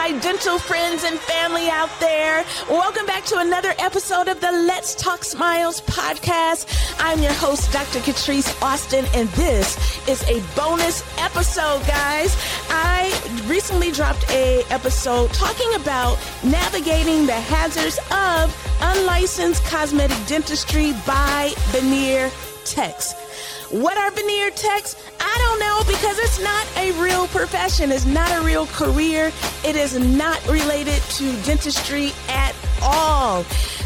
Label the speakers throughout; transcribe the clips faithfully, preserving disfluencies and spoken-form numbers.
Speaker 1: my dental friends and family out there. Welcome back to another episode of the Let's Talk Smiles podcast. I'm your host, Doctor Catrice Austin, and this is a bonus episode, guys. I recently dropped a episode talking about navigating the hazards of unlicensed cosmetic dentistry by veneer techs. What are veneer techs? I don't know, because it's not a real profession. It's not a real career. It is not related to dentistry at all.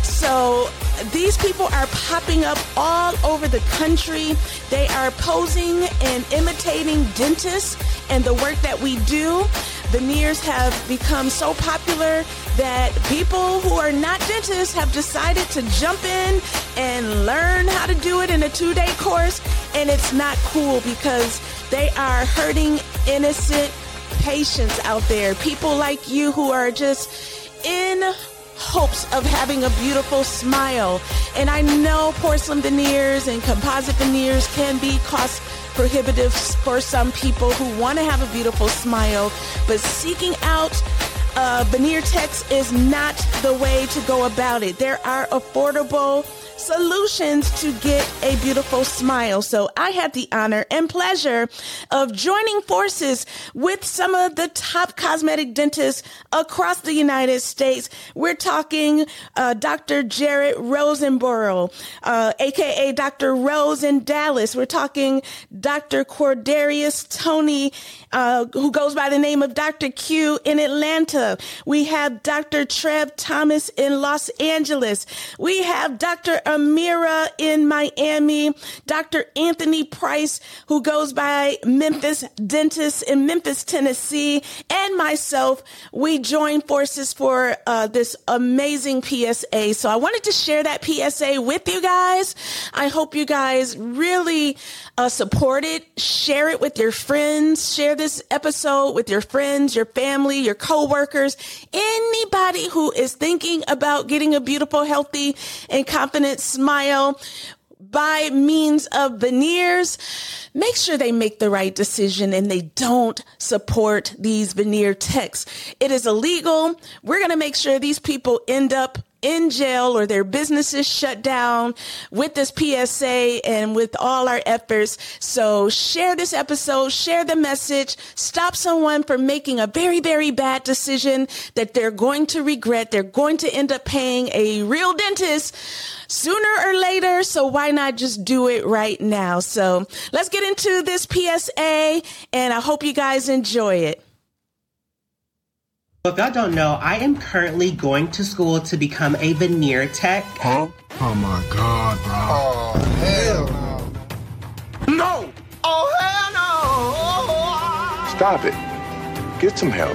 Speaker 1: So these people are popping up all over the country. They are posing and imitating dentists and the work that we do. Veneers have become so popular that people who are not dentists have decided to jump in and learn how to do it in a two-day course, and it's not cool because they are hurting innocent patients out there. People like you who are just in hopes of having a beautiful smile. And I know porcelain veneers and composite veneers can be cost prohibitive for some people who want to have a beautiful smile, but seeking out uh, veneer techs is not the way to go about it. There are affordable solutions to get a beautiful smile. So I had the honor and pleasure of joining forces with some of the top cosmetic dentists across the United States. We're talking uh, Doctor Jared Rosenborough, uh, aka Doctor Rose in Dallas. We're talking Doctor Cordarius Tony, uh, who goes by the name of Doctor Q in Atlanta. We have Doctor Trev Thomas in Los Angeles. We have Doctor Amira in Miami, Doctor Anthony Price, who goes by Memphis Dentist in Memphis, Tennessee, and myself. We join forces for uh, this amazing P S A. So I wanted to share that P S A with you guys. I hope you guys really uh, support it, share it with your friends, share this episode with your friends, your family, your coworkers, anybody who is thinking about getting a beautiful, healthy, and confident smile by means of veneers. Make sure they make the right decision and they don't support these veneer techs. It is illegal. We're going to make sure these people end up in jail or their businesses shut down with this P S A and with all our efforts. So share this episode, share the message, stop someone from making a very, very bad decision that they're going to regret. They're going to end up paying a real dentist sooner or later. So why not just do it right now? So let's get into this P S A, and I hope you guys enjoy it.
Speaker 2: If y'all don't know, I am currently going to school to become a veneer tech.
Speaker 3: Huh? Oh my God, bro.
Speaker 4: Oh, hell no.
Speaker 3: No!
Speaker 4: Oh, hell no!
Speaker 3: Stop it. Get some help.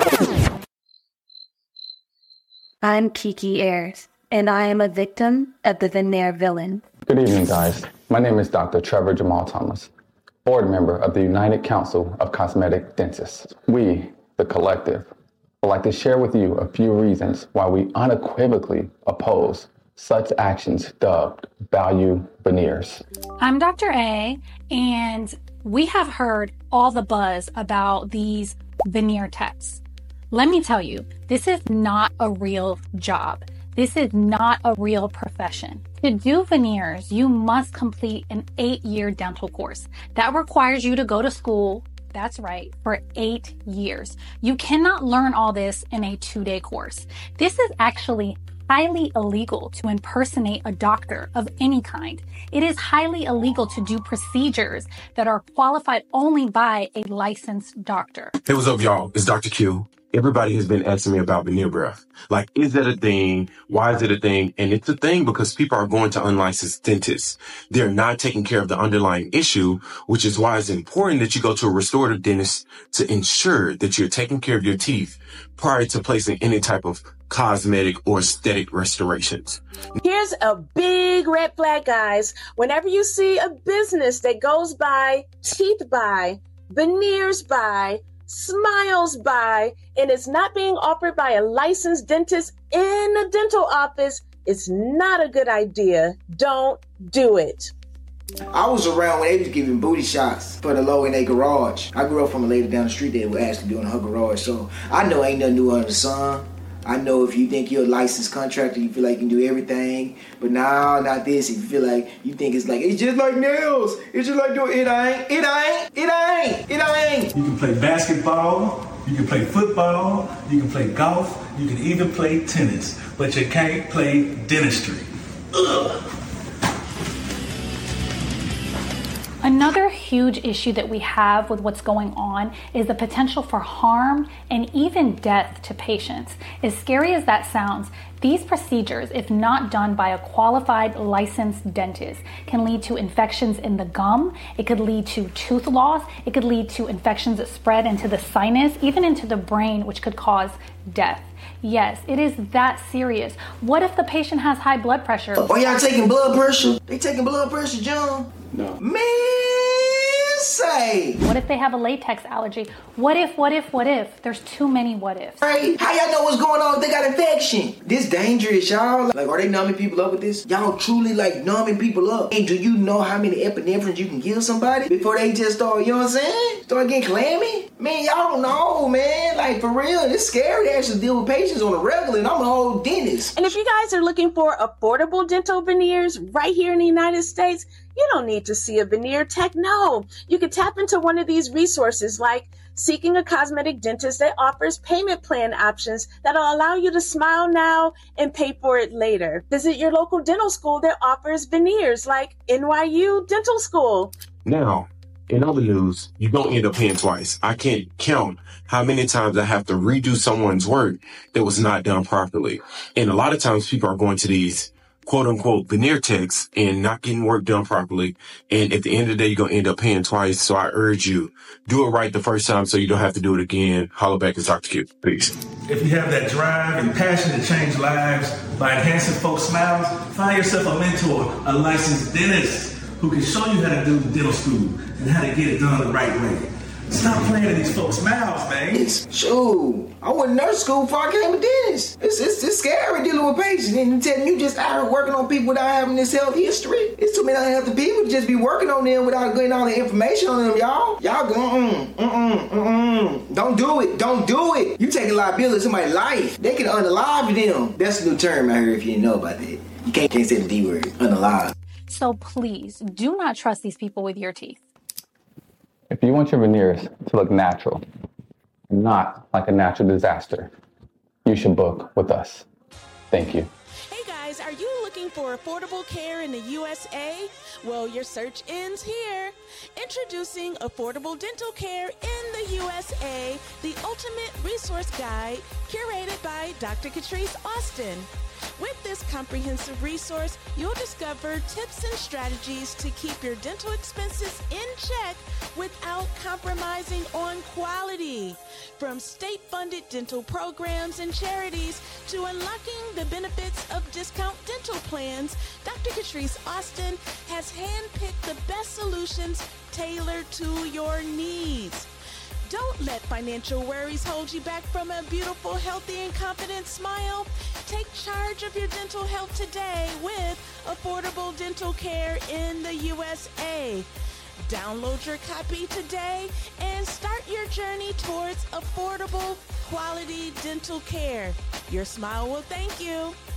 Speaker 5: I'm Kiki Ayers, and I am a victim of the veneer villain.
Speaker 6: Good evening, guys. My name is Doctor Trevor Jamal Thomas, board member of the United Council of Cosmetic Dentists. We, the collective, would like to share with you a few reasons why we unequivocally oppose such actions dubbed value veneers.
Speaker 7: I'm Doctor A, and we have heard all the buzz about these veneer techs. Let me tell you, this is not a real job. This is not a real profession. To do veneers, you must complete an eight-year dental course. That requires you to go to school, that's right, for eight years. You cannot learn all this in a two-day course. This is actually highly illegal to impersonate a doctor of any kind. It is highly illegal to do procedures that are qualified only by a licensed doctor.
Speaker 8: Hey, what's up, y'all? It's Doctor Q. Everybody has been asking me about veneer breath. Like, is that a thing? Why is it a thing? And it's a thing because people are going to unlicensed dentists. They're not taking care of the underlying issue, which is why it's important that you go to a restorative dentist to ensure that you're taking care of your teeth prior to placing any type of cosmetic or aesthetic restorations.
Speaker 1: Here's a big red flag, guys. Whenever you see a business that goes by teeth by, veneers by, smiles by, and it's not being offered by a licensed dentist in a dental office, it's not a good idea. Don't do it.
Speaker 9: I was around when they was giving booty shots for the low in their garage. I grew up from a lady down the street that was actually doing her garage, so I know ain't nothing new under the sun. I know if you think you're a licensed contractor, you feel like you can do everything, but nah, not this. If you feel like you think it's like, it's just like nails, it's just like doing, it ain't, it ain't, it ain't, it ain't.
Speaker 10: You can play basketball, you can play football, you can play golf, you can even play tennis, but you can't play dentistry. Ugh.
Speaker 7: Another huge issue that we have with what's going on is the potential for harm and even death to patients. As scary as that sounds, these procedures, if not done by a qualified licensed dentist, can lead to infections in the gum, it could lead to tooth loss, it could lead to infections that spread into the sinus, even into the brain, which could cause death. Yes, it is that serious. What if the patient has high blood pressure?
Speaker 9: Oh, y'all taking blood pressure? They taking blood pressure, John?
Speaker 6: No.
Speaker 9: Man, say.
Speaker 7: What if they have a latex allergy? What if, what if, what if? There's too many what ifs.
Speaker 9: Hey, how y'all know what's going on if they got infection? This dangerous, y'all. Like, are they numbing people up with this? Y'all truly, like, numbing people up. And do you know how many epinephrines you can give somebody before they just start, you know what I'm saying? Start getting clammy? Man, y'all don't know, man. Like, for real, it's scary to actually deal with patients on a regular, and I'm an old dentist.
Speaker 1: And if you guys are looking for affordable dental veneers right here in the United States, you don't need to see a veneer tech. No, you can tap into one of these resources like Seeking a Cosmetic Dentist that offers payment plan options that'll allow you to smile now and pay for it later. Visit your local dental school that offers veneers like N Y U Dental School.
Speaker 8: Now, in other news, you're going to end up paying twice. I can't count how many times I have to redo someone's work that was not done properly. And a lot of times people are going to these quote unquote veneer techs and not getting work done properly. And at the end of the day, you're going to end up paying twice. So I urge you, do it right the first time so you don't have to do it again. Holla back at Doctor Q. Peace.
Speaker 10: If you have that drive and passion to change lives by enhancing folks' smiles, find yourself a mentor, a licensed dentist who can show you how to do dental school and how to get it done the right way. Stop playing in these folks' mouths, man.
Speaker 9: It's, shoot, I went to nurse school before I came to dentist. It's, it's, it's scary dealing with patients and telling you just out here working on people without having this health history. It's too many unhealthy people to just be working on them without getting all the information on them, y'all. Y'all go, mm-mm, mm-mm, mm-mm. Don't do it. Don't do it. You take a liability to somebody's life. They can unalive them. That's a new term I heard if you didn't know about that. You can't, can't say the D word, unalive.
Speaker 7: So please, do not trust these people with your teeth.
Speaker 6: If you want your veneers to look natural, not like a natural disaster, you should book with us. Thank you.
Speaker 1: Hey guys, are you looking for affordable care in the U S A? Well, your search ends here. Introducing Affordable Dental Care in the U S A, the ultimate resource guide curated by Doctor Catrice Austin. With this comprehensive resource, you'll discover tips and strategies to keep your dental expenses in check without compromising on quality. From state-funded dental programs and charities to unlocking the benefits of discount dental plans, Doctor Catrice Austin has handpicked the best solutions tailored to your needs. Don't let financial worries hold you back from a beautiful, healthy, and confident smile. Take charge of your dental health today with Affordable Dental Care in the U S A. Download your copy today and start your journey towards affordable, quality dental care. Your smile will thank you.